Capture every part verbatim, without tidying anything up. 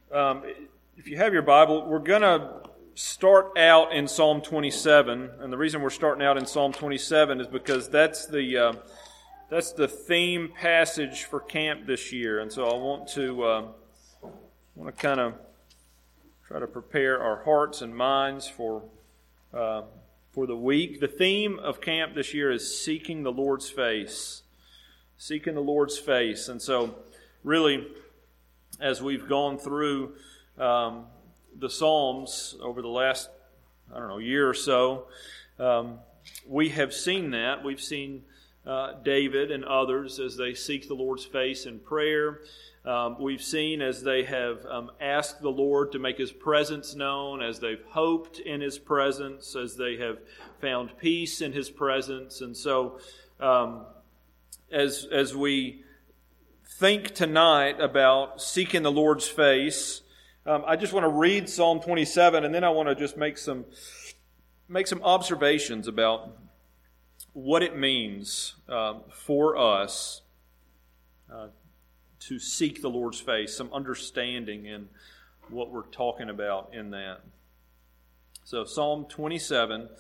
Um, if you have your Bible, we're going to start out in Psalm twenty-seven, and the reason we're starting out in Psalm twenty-seven is because that's the uh, that's the theme passage for camp this year, and so I want to uh, want to kind of try to prepare our hearts and minds for uh, for the week. The theme of camp this year is seeking the Lord's face, seeking the Lord's face, and so really, as we've gone through um, the Psalms over the last, I don't know, year or so, um, we have seen that. We've seen uh, David and others as they seek the Lord's face in prayer. Um, we've seen as they have um, asked the Lord to make His presence known, as they've hoped in His presence, as they have found peace in His presence. And so, um, as as we think tonight about seeking the Lord's face, um, I just want to read Psalm twenty-seven, and then I want to just make some make some observations about what it means um, for us uh, to seek the Lord's face, some understanding in what we're talking about in that. So Psalm twenty-seven,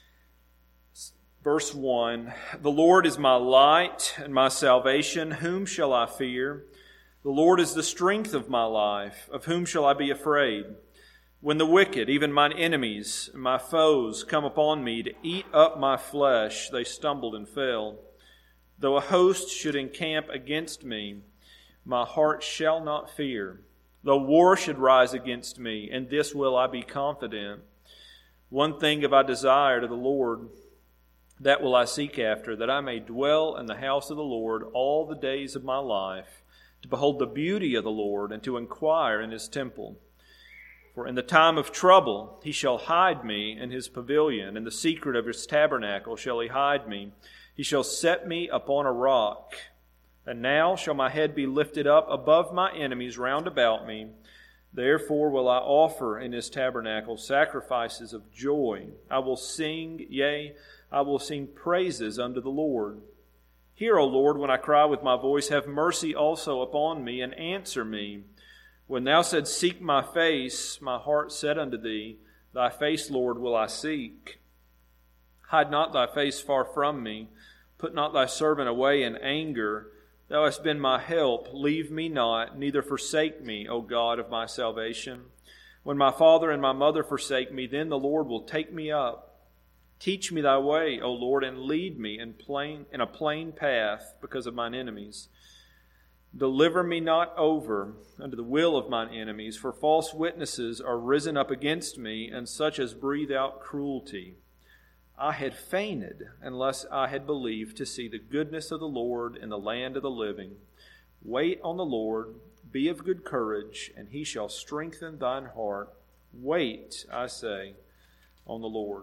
verse one, "The Lord is my light and my salvation. Whom shall I fear? The Lord is the strength of my life. Of whom shall I be afraid? When the wicked, even mine enemies and my foes, come upon me to eat up my flesh, they stumbled and fell. Though a host should encamp against me, my heart shall not fear. Though war should rise against me, in this will I be confident. One thing have I desired of the Lord, that will I seek after, that I may dwell in the house of the Lord all the days of my life, to behold the beauty of the Lord, and to inquire in His temple. For in the time of trouble He shall hide me in His pavilion, in the secret of His tabernacle shall He hide me. He shall set me upon a rock. And now shall my head be lifted up above my enemies round about me. Therefore will I offer in His tabernacle sacrifices of joy. I will sing, yea, I will sing praises unto the Lord. Hear, O Lord, when I cry with my voice. Have mercy also upon me, and answer me. When Thou saidst, Seek my face, my heart said unto Thee, Thy face, Lord, will I seek. Hide not Thy face far from me. Put not Thy servant away in anger. Thou hast been my help. Leave me not, neither forsake me, O God of my salvation. When my father and my mother forsake me, then the Lord will take me up. Teach me Thy way, O Lord, and lead me in plain in a plain path because of mine enemies. Deliver me not over unto the will of mine enemies, for false witnesses are risen up against me, and such as breathe out cruelty. I had fainted unless I had believed to see the goodness of the Lord in the land of the living. Wait on the Lord, be of good courage, and He shall strengthen thine heart. Wait, I say, on the Lord."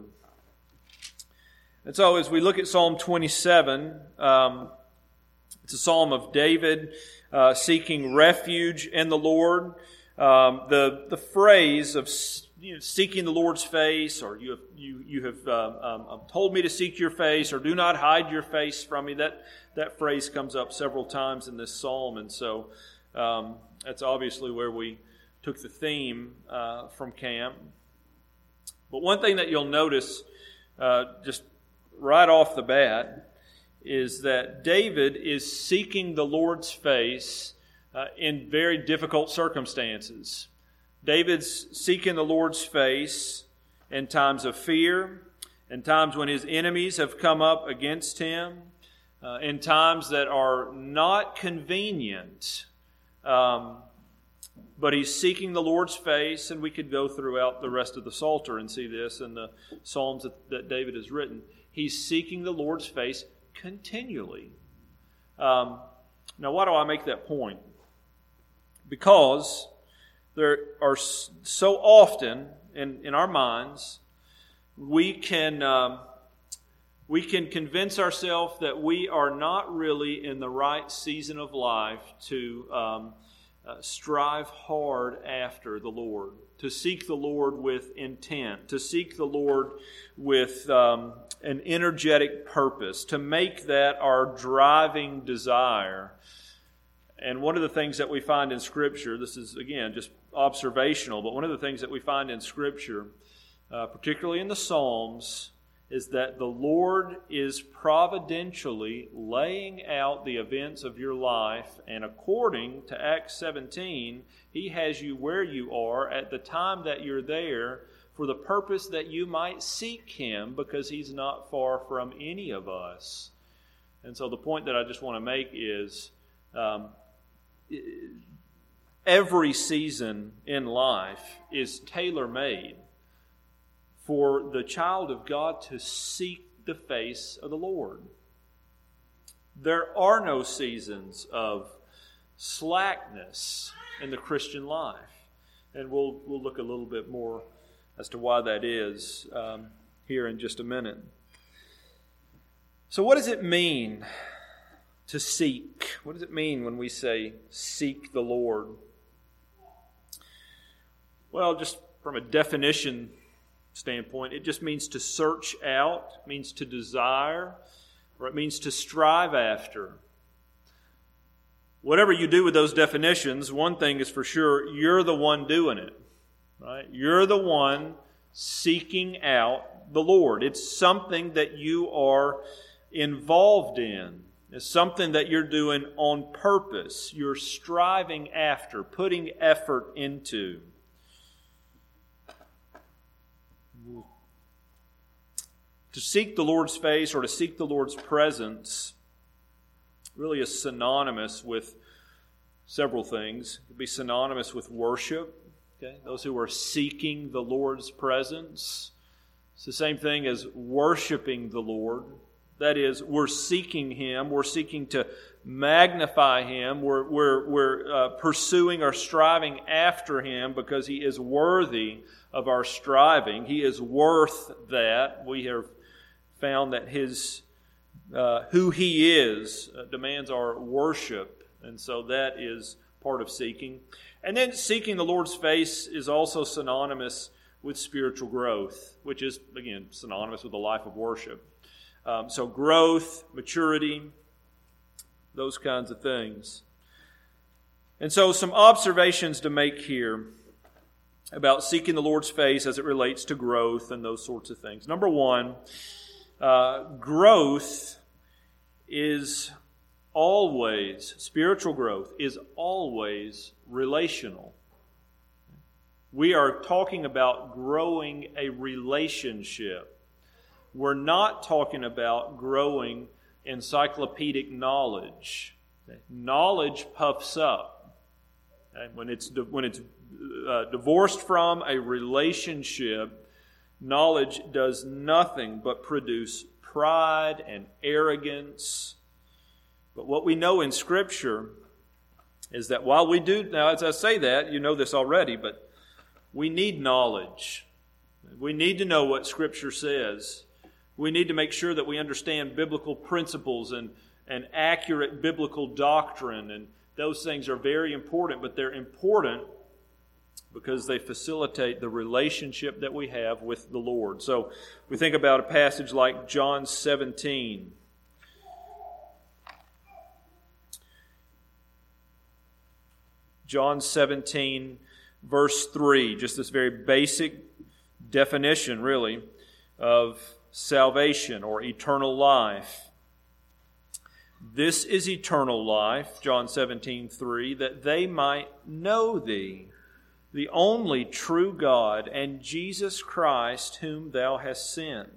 And so as we look at Psalm twenty-seven, um, it's a psalm of David uh, seeking refuge in the Lord. Um, the the phrase of you know, seeking the Lord's face, or you have you you have uh, um, told me to seek your face, or do not hide your face from me. That that phrase comes up several times in this psalm, and so um, that's obviously where we took the theme uh, from camp. But one thing that you'll notice, uh, just right off the bat, is that David is seeking the Lord's face uh, in very difficult circumstances. David's seeking the Lord's face in times of fear, in times when his enemies have come up against him, uh, in times that are not convenient. Um, but he's seeking the Lord's face, and we could go throughout the rest of the Psalter and see this in the Psalms that, that David has written. He's seeking the Lord's face continually. Um, now, why do I make that point? Because there are so often in, in our minds, we can um, we can convince ourselves that we are not really in the right season of life to um, uh, strive hard after the Lord, to seek the Lord with intent, to seek the Lord with um, an energetic purpose, to make that our driving desire. And one of the things that we find in Scripture, this is, again, just observational, but one of the things that we find in Scripture, uh, particularly in the Psalms, is that the Lord is providentially laying out the events of your life, and according to Acts seventeen, He has you where you are at the time that you're there for the purpose that you might seek Him, because He's not far from any of us. And so the point that I just want to make is um, every season in life is tailor-made for the child of God to seek the face of the Lord. There are no seasons of slackness in the Christian life. And we'll we'll look a little bit more as to why that is um, here in just a minute. So what does it mean to seek? What does it mean when we say seek the Lord? Well, just from a definition standpoint, it just means to search out, it means to desire, or it means to strive after. Whatever you do with those definitions, one thing is for sure, you're the one doing it. Right? You're the one seeking out the Lord. It's something that you are involved in. It's something that you're doing on purpose. You're striving after, putting effort into. To seek the Lord's face or to seek the Lord's presence really is synonymous with several things. It could be synonymous with worship. Okay? Those who are seeking the Lord's presence. It's the same thing as worshiping the Lord. That is, we're seeking Him. We're seeking to magnify Him. We're, we're, we're uh, pursuing or striving after Him because He is worthy of our striving. He is worth that. We have found that His uh, who He is uh, demands our worship. And so that is part of seeking. And then seeking the Lord's face is also synonymous with spiritual growth, which is, again, synonymous with a life of worship. Um, so growth, maturity, those kinds of things. And so some observations to make here about seeking the Lord's face as it relates to growth and those sorts of things. Number one, uh, growth is always, spiritual growth is always relational. We are talking about growing a relationship. We're not talking about growing encyclopedic knowledge. Okay? Knowledge puffs up. Okay? When it's when it's uh, divorced from a relationship, knowledge does nothing but produce pride and arrogance. But what we know in Scripture is that while we do, now as I say that, you know this already, but we need knowledge. We need to know what Scripture says. We need to make sure that we understand biblical principles and, and accurate biblical doctrine. And those things are very important, but they're important because they facilitate the relationship that we have with the Lord. So we think about a passage like John seventeen. John seventeen, verse three, just this very basic definition, really, of salvation or eternal life. This is eternal life, John seventeen, three, that they might know Thee, the only true God, and Jesus Christ, whom Thou hast sent.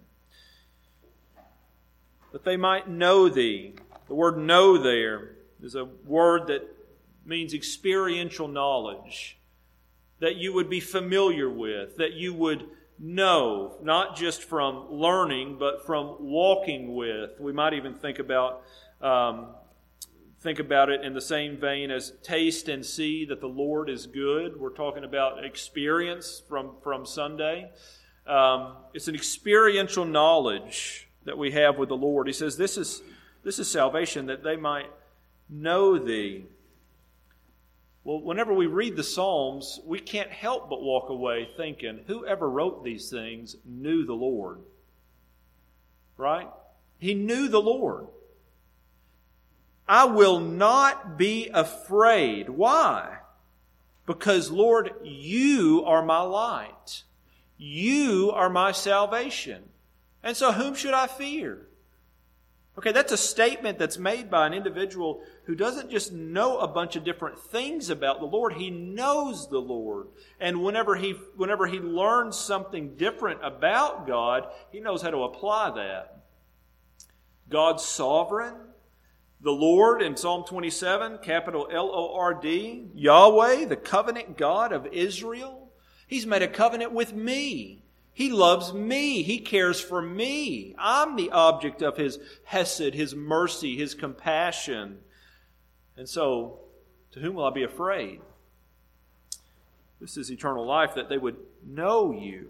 That they might know Thee. The word know there is a word that means experiential knowledge, that you would be familiar with, that you would know, not just from learning, but from walking with. We might even think about um, think about it in the same vein as taste and see that the Lord is good. We're talking about experience from, from Sunday. Um, it's an experiential knowledge that we have with the Lord. He says this is this is salvation, that they might know Thee. Well, whenever we read the Psalms, we can't help but walk away thinking, whoever wrote these things knew the Lord. Right? He knew the Lord. I will not be afraid. Why? Because, Lord, you are my light. You are my salvation. And so whom should I fear? Okay, that's a statement that's made by an individual who doesn't just know a bunch of different things about the Lord. He knows the Lord. And whenever he, whenever he learns something different about God, he knows how to apply that. God's sovereign. The Lord in Psalm twenty-seven, capital L O R D, Yahweh, the covenant God of Israel. He's made a covenant with me. He loves me. He cares for me. I'm the object of His hesed, His mercy, His compassion. And so, to whom will I be afraid? This is eternal life, that they would know you.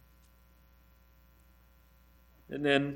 And then,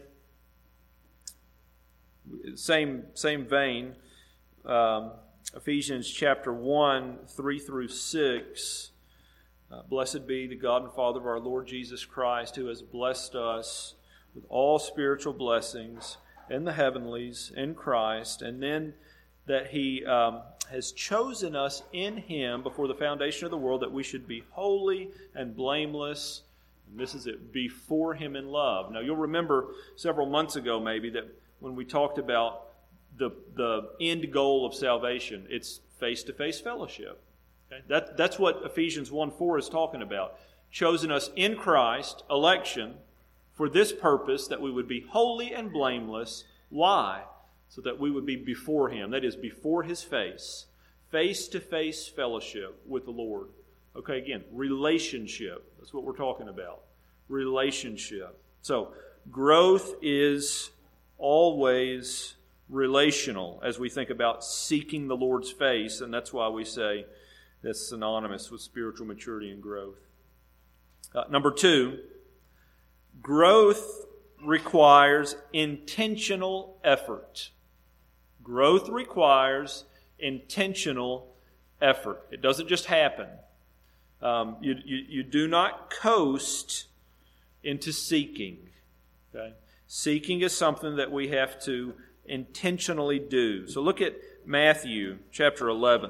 same, same vein, um, Ephesians chapter one, three through six. Uh, Blessed be the God and Father of our Lord Jesus Christ, who has blessed us with all spiritual blessings in the heavenlies in Christ, and then that He um, has chosen us in Him before the foundation of the world, that we should be holy and blameless. And this is it, before Him in love. Now, you'll remember several months ago maybe that when we talked about the, the end goal of salvation, it's face-to-face fellowship. Okay? That, that's what Ephesians one four is talking about. Chosen us in Christ, election, for this purpose, that we would be holy and blameless. Why? So that we would be before Him. That is, before His face. Face-to-face fellowship with the Lord. Okay, again, relationship. That's what we're talking about. Relationship. So, growth is always relational as we think about seeking the Lord's face, and that's why we say that's synonymous with spiritual maturity and growth. Uh, number two, growth requires intentional effort. Growth requires intentional effort. It doesn't just happen. Um, you, you, you do not coast into seeking. Okay? Seeking is something that we have to intentionally do. So look at Matthew chapter eleven.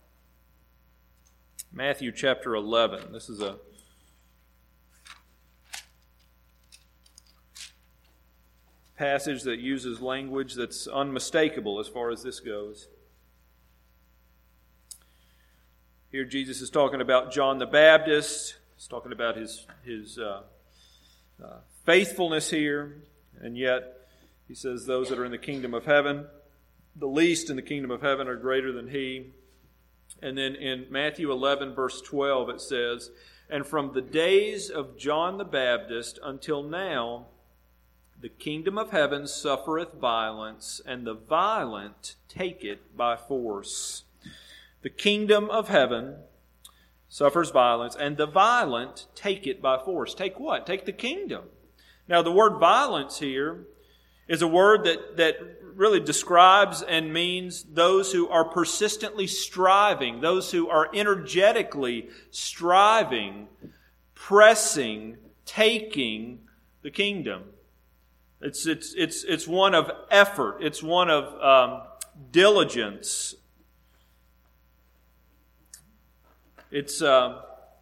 Matthew chapter eleven. This is a passage that uses language that's unmistakable as far as this goes. Here Jesus is talking about John the Baptist. He's talking about his, his uh, uh, faithfulness here. And yet, he says, those that are in the kingdom of heaven, the least in the kingdom of heaven are greater than he. And then in Matthew eleven, verse twelve, it says, and from the days of John the Baptist until now, the kingdom of heaven suffereth violence, and the violent take it by force. The kingdom of heaven suffers violence, and the violent take it by force. Take what? Take the kingdom. Now, the word violence here is a word that, that really describes and means those who are persistently striving, those who are energetically striving, pressing, taking the kingdom. It's, it's, it's, it's one of effort. It's one of um, diligence. It's uh,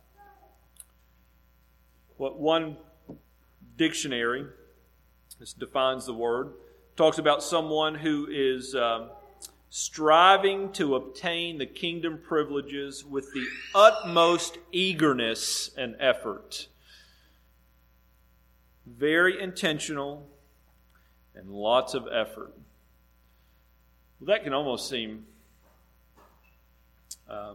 what one dictionary, this defines the word, talks about someone who is uh, striving to obtain the kingdom privileges with the utmost eagerness and effort. Very intentional and lots of effort. Well, that can almost seem um,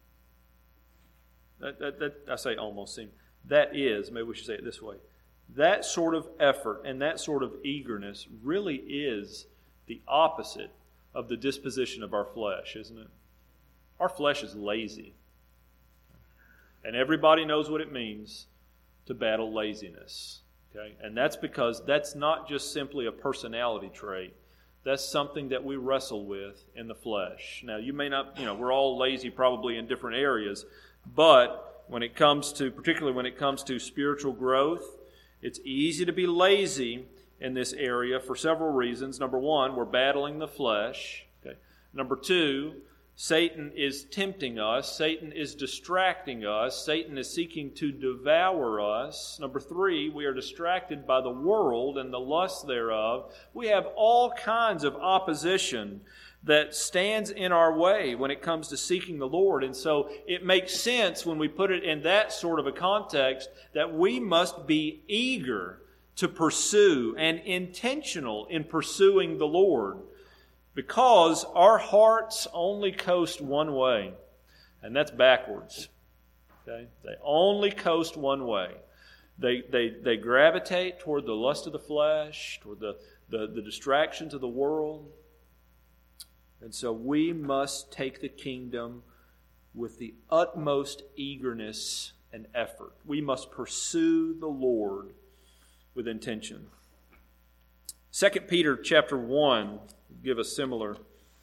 that, that, that I say almost seem that is, maybe we should say it this way. That sort of effort and that sort of eagerness really is the opposite of the disposition of our flesh, isn't it? Our flesh is lazy. And everybody knows what it means to battle laziness. Okay? And that's because that's not just simply a personality trait. That's something that we wrestle with in the flesh. Now, you may not, you know, we're all lazy probably in different areas, but when it comes to, particularly when it comes to spiritual growth, it's easy to be lazy in this area for several reasons. Number one, we're battling the flesh. Okay? Number two, Satan is tempting us. Satan is distracting us. Satan is seeking to devour us. Number three, we are distracted by the world and the lust thereof. We have all kinds of opposition that stands in our way when it comes to seeking the Lord. And so it makes sense when we put it in that sort of a context that we must be eager to pursue and intentional in pursuing the Lord, because our hearts only coast one way, and that's backwards. Okay? They only coast one way. They they they gravitate toward the lust of the flesh, toward the, the, the distractions of the world. And so we must take the kingdom with the utmost eagerness and effort. We must pursue the Lord with intention. Second Peter chapter one give a similar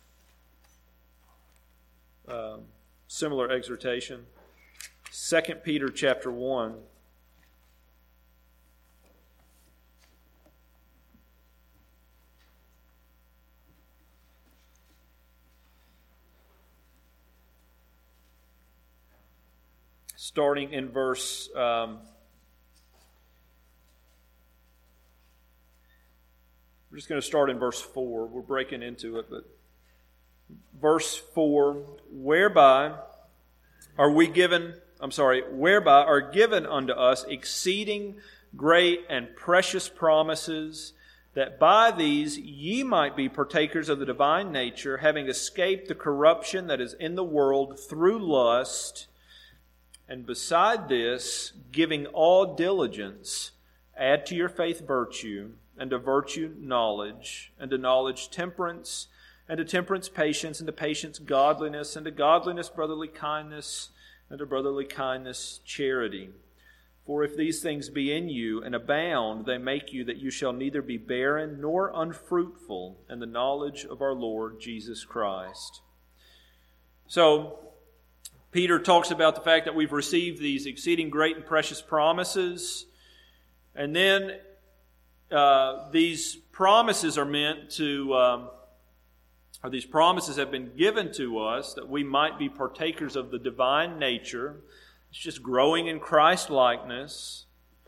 uh, similar exhortation. Second Peter chapter one. Starting in verse um, we're just going to start in verse four. We're breaking into it, but verse four, whereby are we given, I'm sorry, whereby are given unto us exceeding great and precious promises, that by these ye might be partakers of the divine nature, having escaped the corruption that is in the world through lust. And beside this, giving all diligence, add to your faith virtue, and to virtue knowledge, and to knowledge temperance, and to temperance patience, and to patience godliness, and to godliness brotherly kindness, and to brotherly kindness charity. For if these things be in you and abound, they make you that you shall neither be barren nor unfruitful in the knowledge of our Lord Jesus Christ. So, Peter talks about the fact that we've received these exceeding great and precious promises. And then uh, these promises are meant to, um, or these promises have been given to us that we might be partakers of the divine nature. It's just growing in Christ-likeness.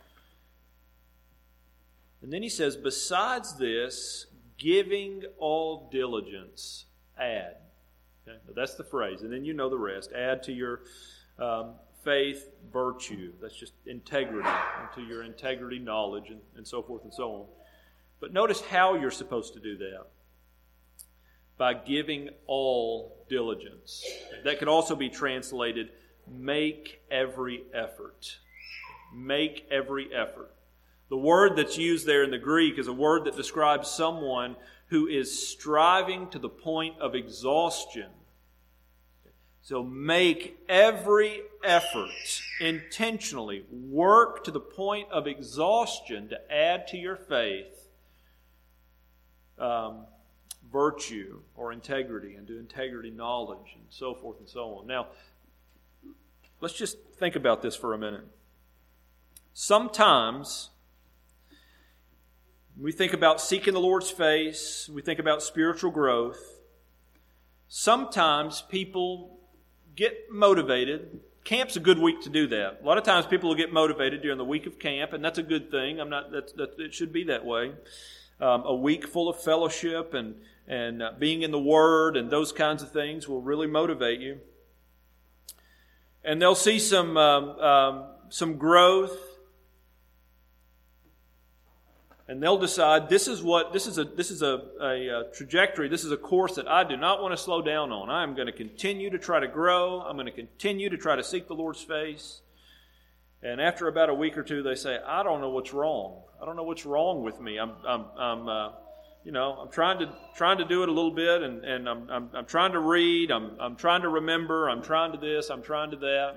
And then he says, besides this, giving all diligence, add. Okay? That's the phrase. And then you know the rest. Add to your um, faith virtue. That's just integrity. And to your integrity knowledge, and, and so forth and so on. But notice how you're supposed to do that. By giving all diligence. That could also be translated, make every effort. Make every effort. The word that's used there in the Greek is a word that describes someone who is striving to the point of exhaustion. So make every effort intentionally. Work to the point of exhaustion to add to your faith um, virtue or integrity, and to integrity knowledge, and so forth and so on. Now, let's just think about this for a minute. Sometimes we think about seeking the Lord's face, we think about spiritual growth. Sometimes people get motivated. Camp's a good week to do that. A lot of times people will get motivated during the week of camp, and that's a good thing. I'm not. That, that it should be that way. Um, a week full of fellowship and and uh, being in the Word and those kinds of things will really motivate you. And they'll see some um, um, some growth. And they'll decide this is what this is a this is a, a, a trajectory. This is a course that I do not want to slow down on. I am going to continue to try to grow. I'm going to continue to try to seek the Lord's face. And after about a week or two, they say, "I don't know what's wrong. I don't know what's wrong with me. I'm I'm I'm uh, you know I'm trying to trying to do it a little bit, and, and I'm I'm I'm trying to read. I'm I'm trying to remember. I'm trying to this. I'm trying to that."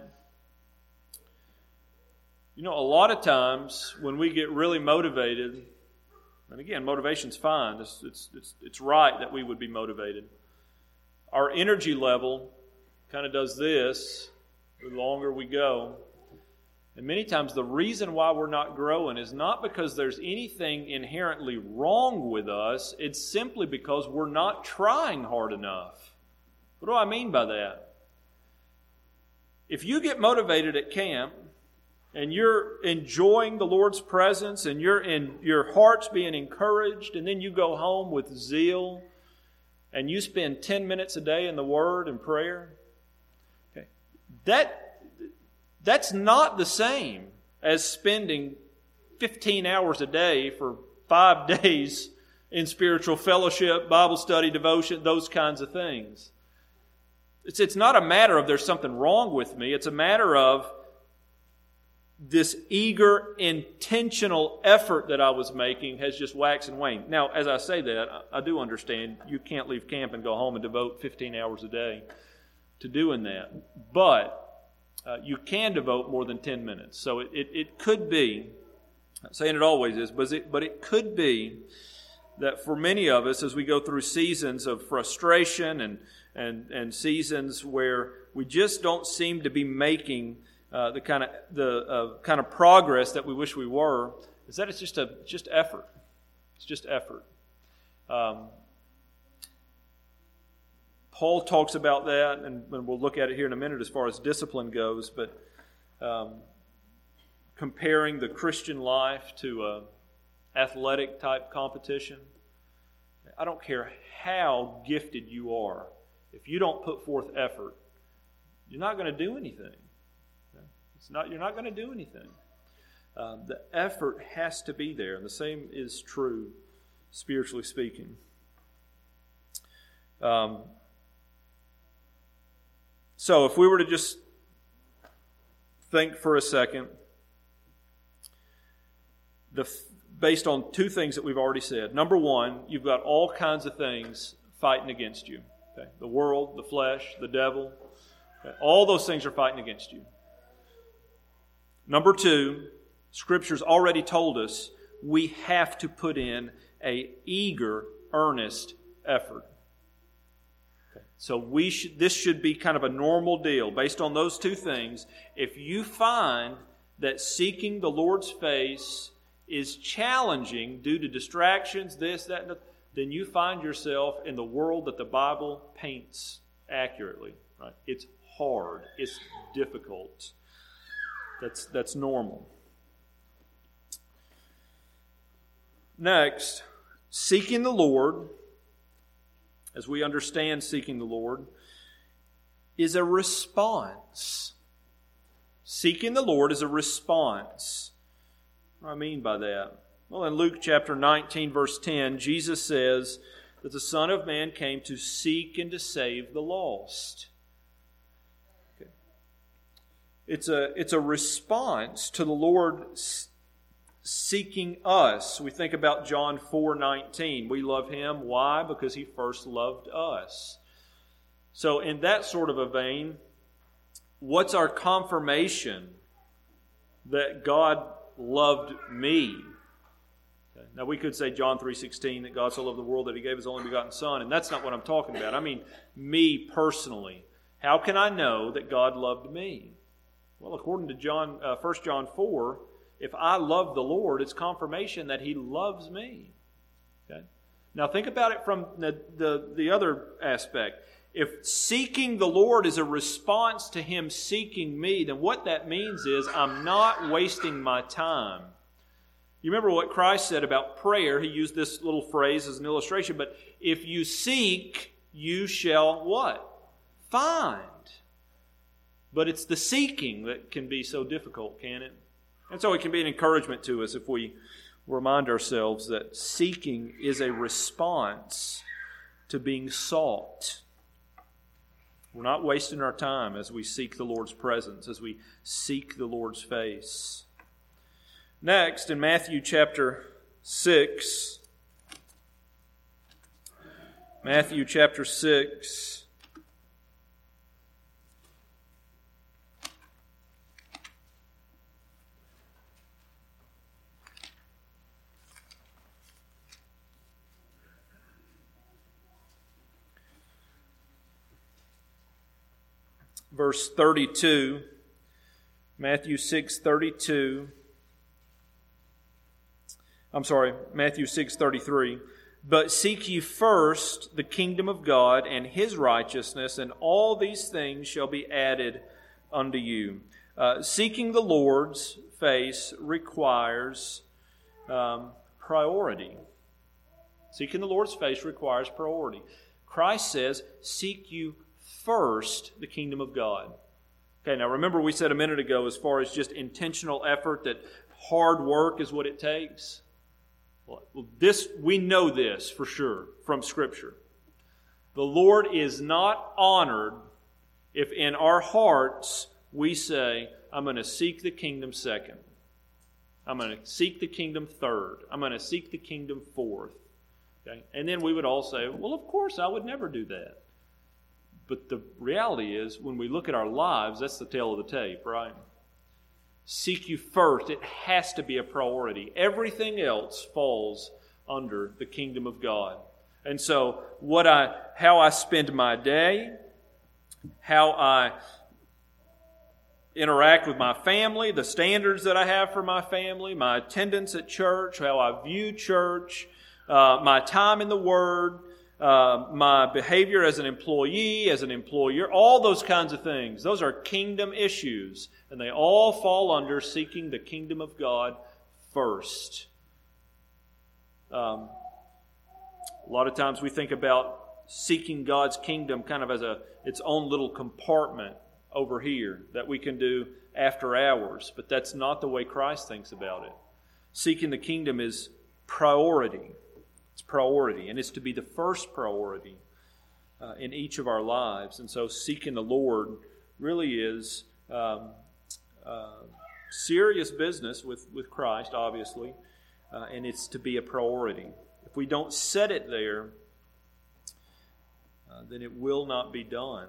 You know, a lot of times when we get really motivated. And again, motivation's fine. It's, it's, it's, it's right that we would be motivated. Our energy level kind of does this the longer we go. And many times the reason why we're not growing is not because there's anything inherently wrong with us. It's simply because we're not trying hard enough. What do I mean by that? If you get motivated at camp and you're enjoying the Lord's presence and you're in your heart's being encouraged, and then you go home with zeal and you spend ten minutes a day in the Word and prayer, okay, that that's not the same as spending fifteen hours a day for five days in spiritual fellowship, Bible study, devotion, those kinds of things. It's, it's not a matter of there's something wrong with me. It's a matter of this eager, intentional effort that I was making has just waxed and waned. Now, as I say that, I, I do understand you can't leave camp and go home and devote fifteen hours a day to doing that. But uh, you can devote more than ten minutes. So it, it, it could be, I'm not saying it always is, but it, but it could be that for many of us, as we go through seasons of frustration and and and seasons where we just don't seem to be making uh, the kind of the uh, kind of progress that we wish we were, is that it's just a just effort. It's just effort. Um, Paul talks about that, and, and we'll look at it here in a minute as far as discipline goes. But um, comparing the Christian life to a athletic type competition, I don't care how gifted you are. If you don't put forth effort, you're not going to do anything. It's not. You're not going to do anything. Um, the effort has to be there, and the same is true, spiritually speaking. Um, so, if we were to just think for a second, the based on two things that we've already said. Number one, you've got all kinds of things fighting against you. Okay? The world, the flesh, the devil. Okay? All those things are fighting against you. Number two, Scripture's already told us we have to put in a eager, earnest effort. Okay? So we should. This should be kind of a normal deal. Based on those two things, if you find that seeking the Lord's face is challenging due to distractions, this, that, and that, then you find yourself in the world that the Bible paints accurately. Right? It's hard. It's difficult. That's, that's normal. Next, seeking the Lord, as we understand seeking the Lord, is a response. Seeking the Lord is a response. What do I mean by that? Well, in Luke chapter nineteen, verse ten, Jesus says that the Son of Man came to seek and to save the lost. Okay. It's a, it's a response to the Lord seeking us. We think about John four nineteen. We love Him. Why? Because He first loved us. So in that sort of a vein, what's our confirmation that God loved me? Okay. Now we could say John three sixteen, that God so loved the world that He gave His only begotten Son, and that's not what I'm talking about. I mean me personally. How can I know that God loved me? Well, according to John, uh, First John four, if I love the Lord, it's confirmation that He loves me. Okay. Now think about it from the, the, the other aspect. If seeking the Lord is a response to Him seeking me, then what that means is I'm not wasting my time. You remember what Christ said about prayer. He used this little phrase as an illustration, but if you seek, you shall what? Find. But it's the seeking that can be so difficult, can it? And so it can be an encouragement to us if we remind ourselves that seeking is a response to being sought. We're not wasting our time as we seek the Lord's presence, as we seek the Lord's face. Next, in Matthew chapter six, Matthew chapter six, verse thirty-two, Matthew six thirty-two. I'm sorry, Matthew six thirty-three. But seek ye first the kingdom of God and His righteousness, and all these things shall be added unto you. Uh, seeking the Lord's face requires um, priority. Seeking the Lord's face requires priority. Christ says, seek you first the kingdom of God. Okay, now remember we said a minute ago, as far as just intentional effort, that hard work is what it takes. Well, this, we know this for sure from Scripture. The Lord is not honored if in our hearts we say, I'm going to seek the kingdom second. I'm going to seek the kingdom third. I'm going to seek the kingdom fourth. Okay? And then we would all say, well, of course, I would never do that. But the reality is, when we look at our lives, that's the tail of the tape, right? Seek you first. It has to be a priority. Everything else falls under the kingdom of God. And so, what I, how I spend my day, how I interact with my family, the standards that I have for my family, my attendance at church, how I view church, uh, my time in the Word, uh, my behavior as an employee, as an employer, all those kinds of things. Those are kingdom issues, and they all fall under seeking the kingdom of God first. Um, a lot of times we think about seeking God's kingdom kind of as a its own little compartment over here that we can do after hours, but that's not the way Christ thinks about it. Seeking the kingdom is priority. It's priority, and it's to be the first priority uh, in each of our lives. And so seeking the Lord really is um, uh, serious business with, with Christ, obviously, uh, and it's to be a priority. If we don't set it there, uh, then it will not be done.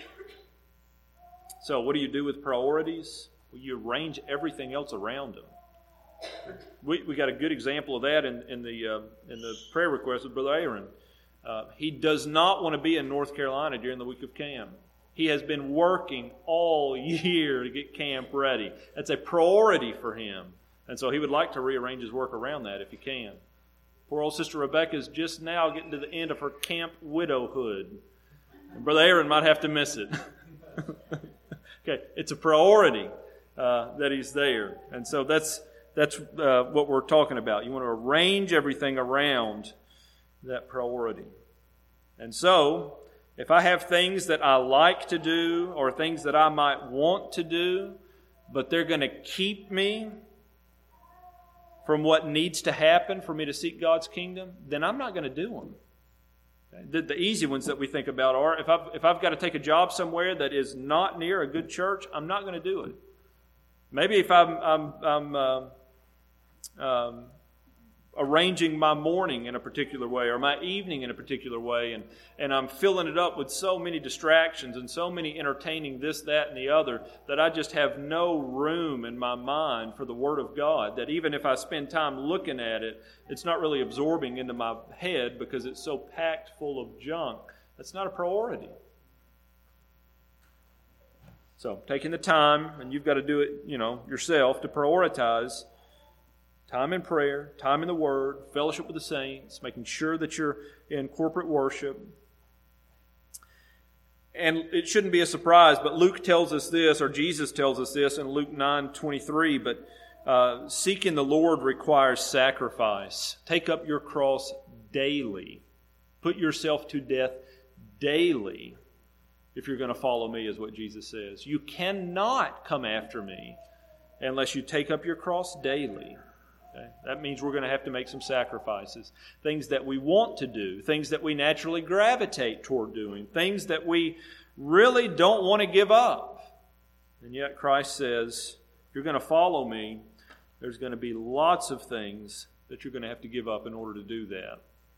So what do you do with priorities? Well, you arrange everything else around them. We we got a good example of that in, in the uh, in the prayer request of Brother Aaron. Uh, he does not want to be in North Carolina during the week of camp. He has been working all year to get camp ready. That's a priority for him. And so he would like to rearrange his work around that if he can. Poor old Sister Rebecca is just now getting to the end of her camp widowhood. And Brother Aaron might have to miss it. Okay, it's a priority uh, that he's there. And so that's that's uh, what we're talking about. You want to arrange everything around that priority. And so, if I have things that I like to do or things that I might want to do, but they're going to keep me from what needs to happen for me to seek God's kingdom, then I'm not going to do them. Okay? The, the easy ones that we think about are, if I've, if I've got to take a job somewhere that is not near a good church, I'm not going to do it. Maybe if I'm, I'm, I'm uh, um, arranging my morning in a particular way or my evening in a particular way, and, and I'm filling it up with so many distractions and so many entertaining this, that, and the other, that I just have no room in my mind for the Word of God, that even if I spend time looking at it, it's not really absorbing into my head because it's so packed full of junk. That's not a priority. So, taking the time, and you've got to do it, you know, yourself, to prioritize time in prayer, time in the Word, fellowship with the saints, making sure that you're in corporate worship. And it shouldn't be a surprise, but Luke tells us this, or Jesus tells us this in Luke nine twenty-three, but uh, seeking the Lord requires sacrifice. Take up your cross daily. Put yourself to death daily if you're going to follow me, is what Jesus says. You cannot come after me unless you take up your cross daily. Okay? That means we're going to have to make some sacrifices. Things that we want to do, things that we naturally gravitate toward doing, things that we really don't want to give up. And yet Christ says, if you're going to follow me, there's going to be lots of things that you're going to have to give up in order to do that.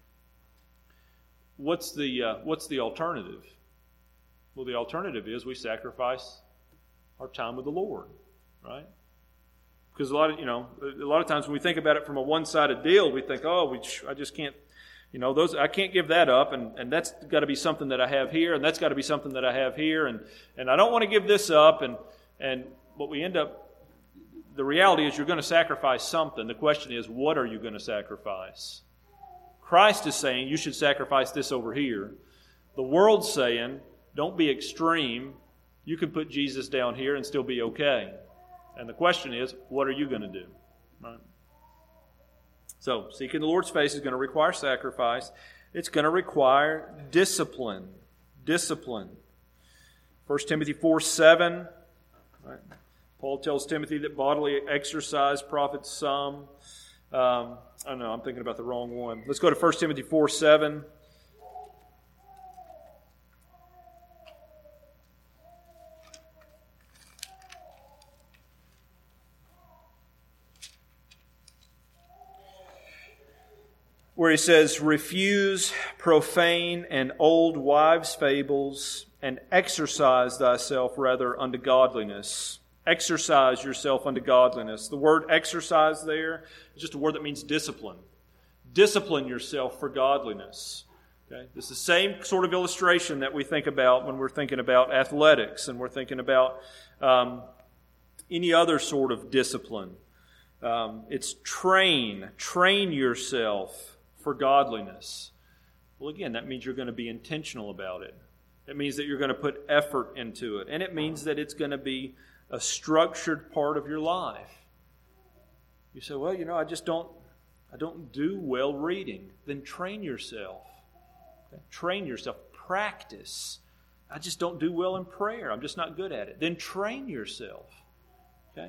What's the uh, what's the alternative? Well, the alternative is we sacrifice our time with the Lord, right? Because a lot of, you know, a lot of times when we think about it from a one-sided deal, we think, oh, we, I just can't, you know, those I can't give that up, and, and that's got to be something that I have here, and that's got to be something that I have here, and, and I don't want to give this up, and and what we end up, the reality is you're going to sacrifice something. The question is, what are you going to sacrifice? Christ is saying you should sacrifice this over here. The world's saying, don't be extreme. You can put Jesus down here and still be okay. And the question is, what are you going to do? Right? So, seeking the Lord's face is going to require sacrifice. It's going to require discipline. Discipline. First Timothy four seven. Right? Paul tells Timothy that bodily exercise profits some. Um, I don't know, I'm thinking about the wrong one. Let's go to First Timothy four seven. Where he says, refuse profane and old wives' fables, and exercise thyself rather unto godliness. Exercise yourself unto godliness. The word exercise there is just a word that means discipline. Discipline yourself for godliness. Okay? This is the same sort of illustration that we think about when we're thinking about athletics and we're thinking about um, any other sort of discipline. Um, it's train. Train yourself for godliness. Well, again, that means you're going to be intentional about it. It means that you're going to put effort into it. And it means that it's going to be a structured part of your life. You say, well, you know, I just don't, I don't do well reading. Then train yourself. Okay? Train yourself. Practice. I just don't do well in prayer. I'm just not good at it. Then train yourself. Okay?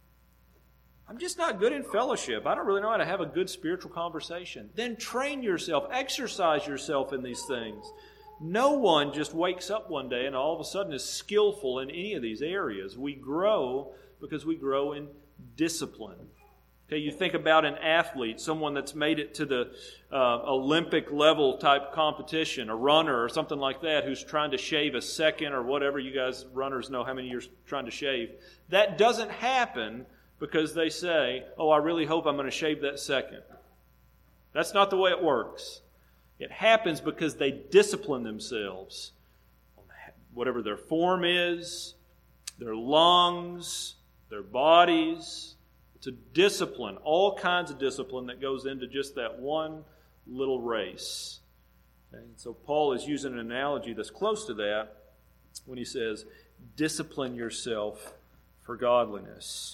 I'm just not good in fellowship. I don't really know how to have a good spiritual conversation. Then train yourself. Exercise yourself in these things. No one just wakes up one day and all of a sudden is skillful in any of these areas. We grow because we grow in discipline. Okay, you think about an athlete, someone that's made it to the uh, Olympic level type competition, a runner or something like that who's trying to shave a second or whatever. You guys runners know how many you're trying to shave. That doesn't happen because they say, oh, I really hope I'm going to shave that second. That's not the way it works. It happens because they discipline themselves. Whatever their form is, their lungs, their bodies. It's a discipline, all kinds of discipline that goes into just that one little race. And so Paul is using an analogy that's close to that when he says, discipline yourself for godliness.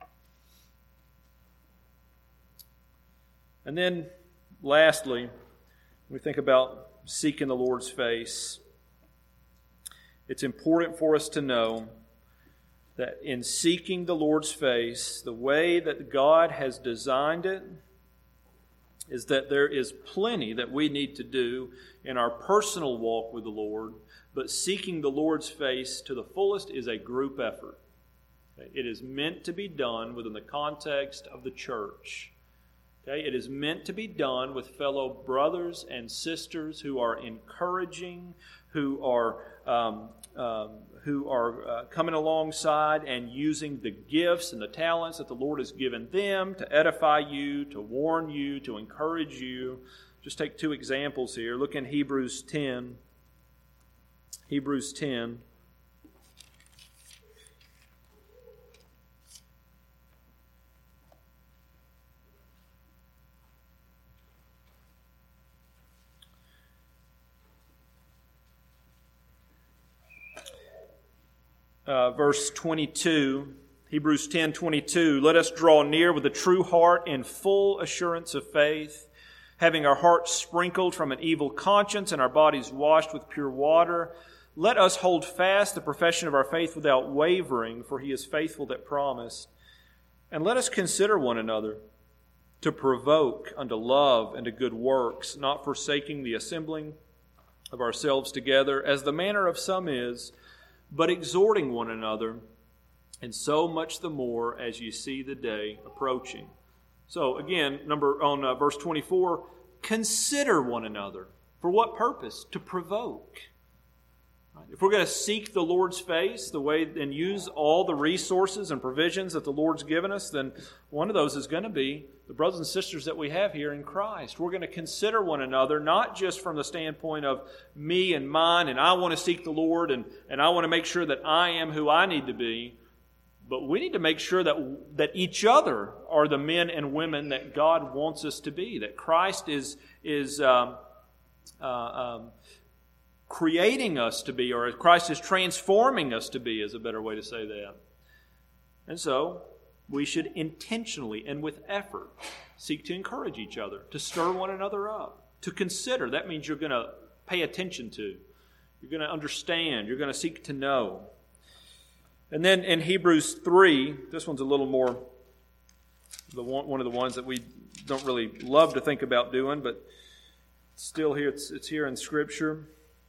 And then, lastly, we think about seeking the Lord's face. It's important for us to know that in seeking the Lord's face, the way that God has designed it is that there is plenty that we need to do in our personal walk with the Lord, but seeking the Lord's face to the fullest is a group effort. It is meant to be done within the context of the church. Okay, it is meant to be done with fellow brothers and sisters who are encouraging, who are um, um, who are uh, coming alongside and using the gifts and the talents that the Lord has given them to edify you, to warn you, to encourage you. Just take two examples here. Look in Hebrews ten. Hebrews ten. Uh, verse twenty-two, Hebrews ten twenty-two, let us draw near with a true heart in full assurance of faith, having our hearts sprinkled from an evil conscience and our bodies washed with pure water. Let us hold fast the profession of our faith without wavering, for he is faithful that promised. And let us consider one another to provoke unto love and to good works, not forsaking the assembling of ourselves together, as the manner of some is, but exhorting one another, and so much the more as you see the day approaching. So again, number on uh, verse twenty-four, consider one another. For what purpose? To provoke. Right? If we're going to seek the Lord's face the way and use all the resources and provisions that the Lord's given us, then one of those is going to be the brothers and sisters that we have here in Christ. We're going to consider one another, not just from the standpoint of me and mine, and I want to seek the Lord, and, and I want to make sure that I am who I need to be. But we need to make sure that, that each other are the men and women that God wants us to be, that Christ is, is um, uh, um, creating us to be, or Christ is transforming us to be, is a better way to say that. And so, we should intentionally and with effort seek to encourage each other, to stir one another up, to consider. That means you're going to pay attention to, you're going to understand, you're going to seek to know. And then in Hebrews three, this one's a little more, the one, one of the ones that we don't really love to think about doing, but still here, it's, it's here in Scripture.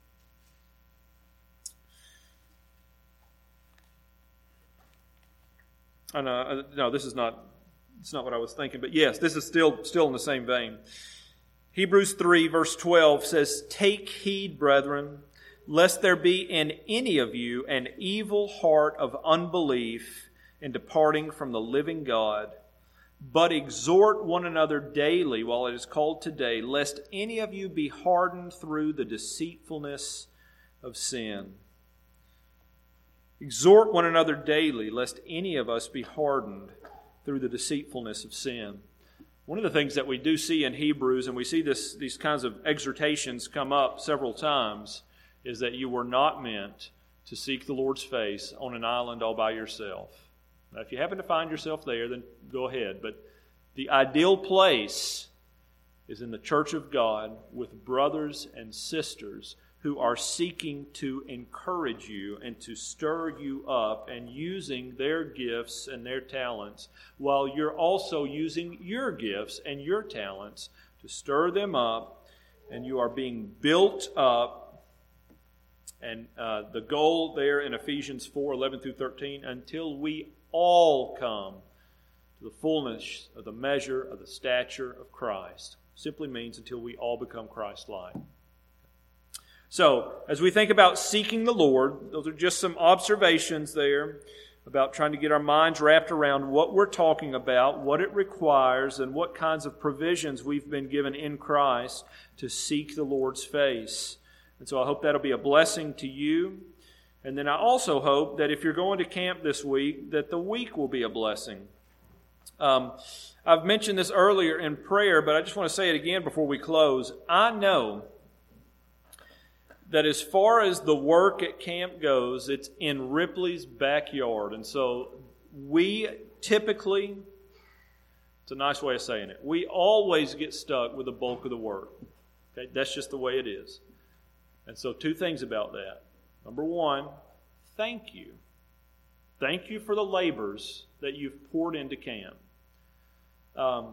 Oh, no, no, this is not, it's not what I was thinking, but yes, this is still, still in the same vein. Hebrews three, verse twelve says, "Take heed, brethren, lest there be in any of you an evil heart of unbelief in departing from the living God, but exhort one another daily while it is called today, lest any of you be hardened through the deceitfulness of sin." Exhort one another daily, lest any of us be hardened through the deceitfulness of sin. One of the things that we do see in Hebrews, and we see this, these kinds of exhortations come up several times, is that you were not meant to seek the Lord's face on an island all by yourself. Now, if you happen to find yourself there, then go ahead. But the ideal place is in the church of God with brothers and sisters who are seeking to encourage you and to stir you up and using their gifts and their talents, while you're also using your gifts and your talents to stir them up, and you are being built up. And uh, the goal there in Ephesians four, eleven through thirteen, until we all come to the fullness of the measure of the stature of Christ, simply means until we all become Christ-like. So, as we think about seeking the Lord, those are just some observations there about trying to get our minds wrapped around what we're talking about, what it requires, and what kinds of provisions we've been given in Christ to seek the Lord's face. And so I hope that'll be a blessing to you. And then I also hope that if you're going to camp this week, that the week will be a blessing. Um, I've mentioned this earlier in prayer, but I just want to say it again before we close. I know that as far as the work at camp goes, it's in Ripley's backyard. And so we typically, it's a nice way of saying it, we always get stuck with the bulk of the work. Okay? That's just the way it is. And so two things about that. Number one, thank you. Thank you for the labors that you've poured into camp. Um,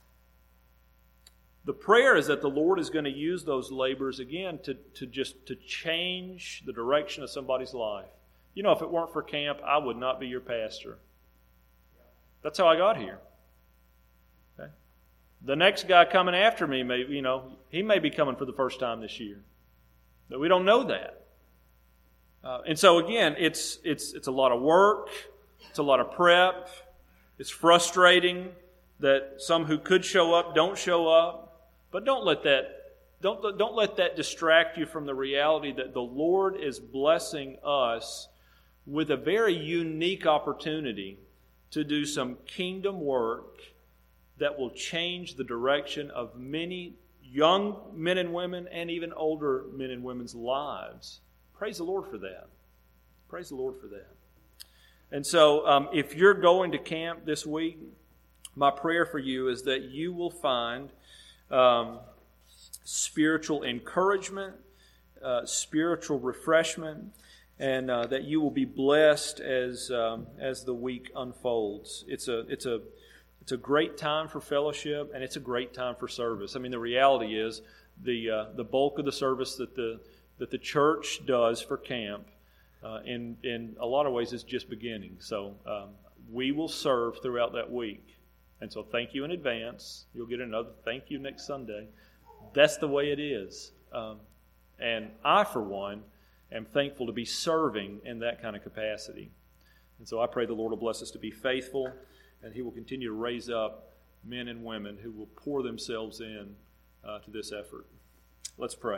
The prayer is that the Lord is going to use those labors again to, to just to change the direction of somebody's life. You know, if it weren't for camp, I would not be your pastor. That's how I got here. Okay? The next guy coming after me, may, you know, he may be coming for the first time this year. But we don't know that. Uh, and so again, it's it's it's a lot of work. It's a lot of prep. It's frustrating that some who could show up don't show up. But don't let that don't don't let that distract you from the reality that the Lord is blessing us with a very unique opportunity to do some kingdom work that will change the direction of many young men and women and even older men and women's lives. Praise the Lord for that. Praise the Lord for that. And so um, if you're going to camp this week, my prayer for you is that you will find Um, spiritual encouragement, uh, spiritual refreshment, and uh, that you will be blessed as um, as the week unfolds. It's a it's a it's a great time for fellowship, and it's a great time for service. I mean, the reality is the uh, the bulk of the service that the that the church does for camp, uh, in in a lot of ways, is just beginning. So um, we will serve throughout that week. And so thank you in advance. You'll get another thank you next Sunday. That's the way it is. Um, and I, for one, am thankful to be serving in that kind of capacity. And so I pray the Lord will bless us to be faithful, and He will continue to raise up men and women who will pour themselves in uh, to this effort. Let's pray.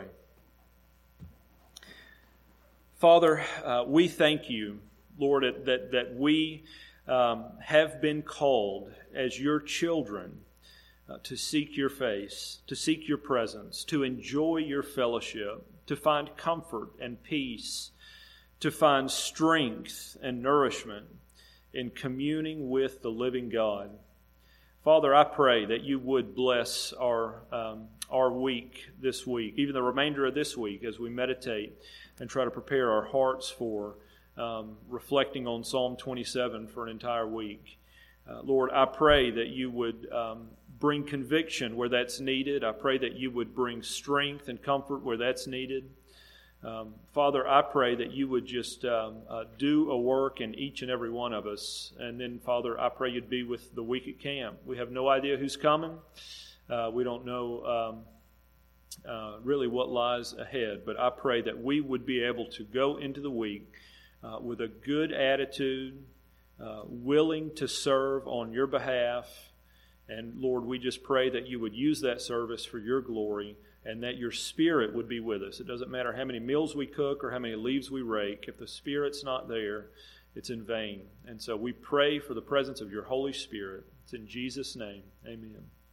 Father, uh, we thank you, Lord, that, that we um, have been called as your children uh, to seek your face, to seek your presence, to enjoy your fellowship, to find comfort and peace, to find strength and nourishment in communing with the living God. Father, I pray that you would bless our um, our week this week, even the remainder of this week, as we meditate and try to prepare our hearts for um, reflecting on Psalm twenty-seven for an entire week. Uh, Lord, I pray that you would um, bring conviction where that's needed. I pray that you would bring strength and comfort where that's needed. Um, Father, I pray that you would just um, uh, do a work in each and every one of us. And then, Father, I pray you'd be with the week at camp. We have no idea who's coming. Uh, we don't know um, uh, really what lies ahead. But I pray that we would be able to go into the week uh, with a good attitude, uh, willing to serve on your behalf. And, Lord, we just pray that you would use that service for your glory, and that your Spirit would be with us. It doesn't matter how many meals we cook or how many leaves we rake. If the Spirit's not there, it's in vain. And so we pray for the presence of your Holy Spirit. It's in Jesus' name. Amen.